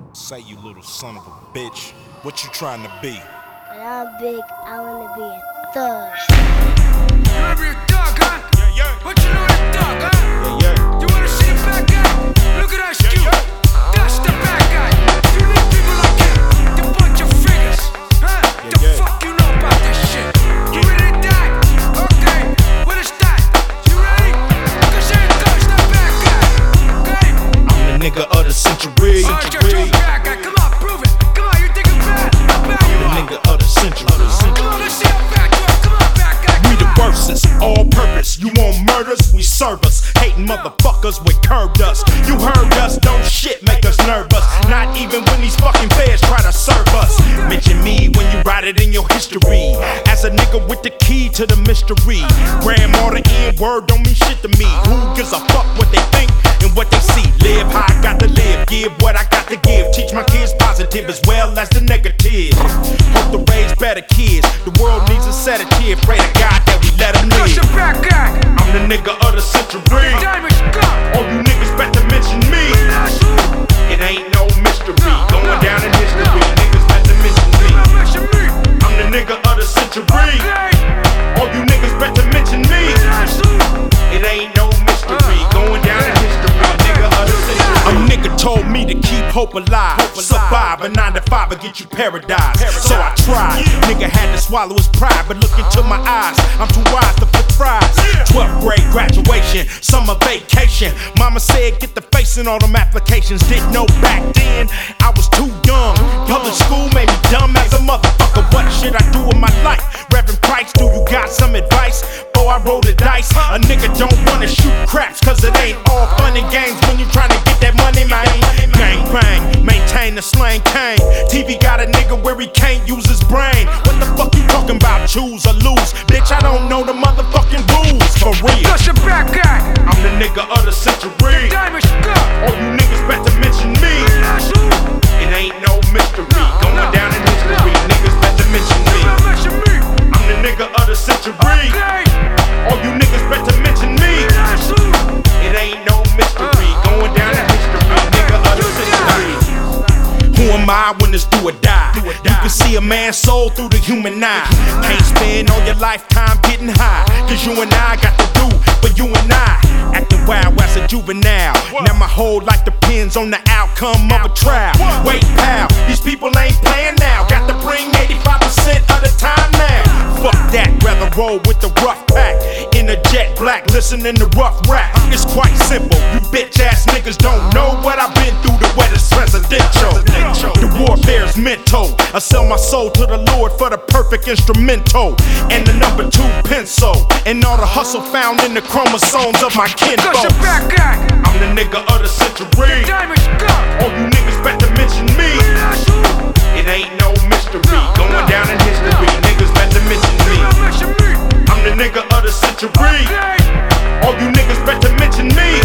Say, you little son of a bitch, what you trying to be? When I'm big, I wanna be a thug. You wanna be a thug, huh? Yeah, yeah. What you know what a thug, huh? Yeah, yeah. You wanna see the bad guy? Look at us, you. That's the bad guy. You need people like him to bunch of figures, huh? The fuck you know about this shit? You ready to die? Okay, what is that? You ready? Cause you're a thug's the bad guy, okay? I'm the nigga of the century. Alright, you're a bad guy. Come on, prove it. Come on, you think I'm bad? How bad you The are? nigga of the century. Come on, let's see how bad you are. Come on, bad guy. We the worstest, all purpose. You want murders, we serve us. Hating motherfuckers with curved us. You heard us, don't shit make us nervous. Not even when these fucking feds try to serve us. Mention me when you write it in your history. As a nigga with the key to the mystery. Grandma the N-word don't mean shit to me. Who gives a fuck what they think and what they see? Live how I got to live, give what I got to give. Teach my kids positive as well as the negative. Hope to raise better kids. The world needs a sedative. Pray to God that we let them That's live. a bad guy. I'm the nigga of the century. Diamond's gone. All you niggas better mention me. It ain't no mystery. Going down in history. Niggas better mention me. I'm the nigga of the century. All you niggas better mention me. It ain't no mystery. Going down in history. Nigga of the century. A nigga told me to keep hope alive. Survive a 9 to 5 and get you paradise. So I tried. Nigga had to swallow his pride, but look into my eyes. I'm too wise to flip fries. 12th grade graduation, summer vacation. Mama said get the face in all them applications. Didn't know back then I was too young. Public school made me dumb as a motherfucker. What should I do with my life? Reverend Price, do you got some advice? Oh, I roll the dice. A nigga don't wanna shoot craps, cause it ain't all fun and games when you tryna get that money, man. Gang bang, maintain the slang cane. TV got a nigga where he can't use his brain. What the fuck you talking about? Choose or lose? Bitch, I don't know the motherfucking rules, for real. That's a bad guy. I'm the nigga of the century. Diamond's gone. All you niggas better mention me. It ain't no mystery. Going down in history. Niggas better mention me. I'm the nigga of the century. All you niggas better mention me. It ain't no mystery. Going down in history. Nigga of the century. Who am I when it's do or die? You can see a man's soul through the human eye. Can't spend all your lifetime getting high. Cause you and I got to do for you and I. Acting wild as a juvenile. Now my whole life depends on the outcome of a trial. Wait, pal, these people ain't playing now. Got to bring 85% of the time now. Fuck that, rather roll with the rough pack. In a jet black, listening to rough rap. It's quite simple, you bitch ass niggas don't know what I've been through. The wettest presidential. The warfare's mental. I sell my soul to the Lord for the perfect instrumental. And the number 2 pencil. And all the hustle found in the chromosomes of my kinfolk. That's a bad guy. I'm the nigga of the century. Diamond's gone. All you niggas better mention me. It ain't no mystery. Going down in history. Niggas better mention me. I'm the nigga of the century. All you niggas better mention me.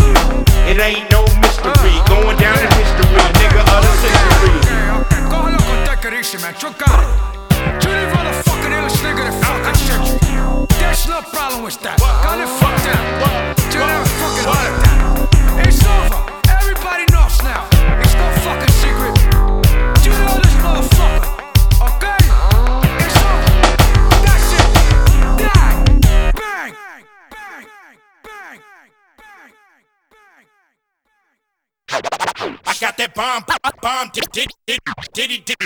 It ain't no mystery. Going down in history. Nigga of the century. Okay, go ahead and take it easy, man. You got it. You the motherfucking illest nigga in the fucking century. There's no problem with that. Got it fucked down. You never fucking like that. It's over. Everybody knows now. It's no fucking secret. You know this motherfucker. Okay? It's over. That's it. Die. Bang. Bang. Bang. Bang. I got that bomb,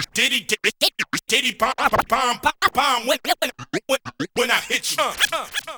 diddy, bomb, when I hit you.